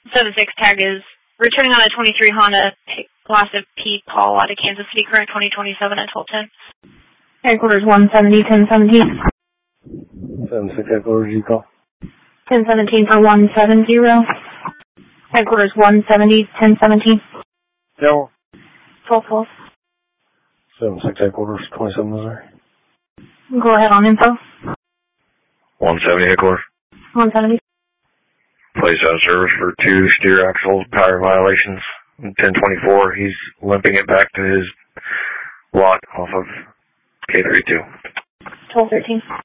7-6 tag is returning on a 23 Honda Class of P call out of Kansas City, current 2027 at 1210. Headquarters 170, 1017. 7-6 headquarters, you call? 1017 for 170. Headquarters 170, 1017. Yeah. 1212. 7-6 headquarters, 27 Missouri. Go ahead on info. 170 headquarters. 170. Placed out of service for 2 steer axle power violations. 1024, he's limping it back to his lot off of K32. 1213.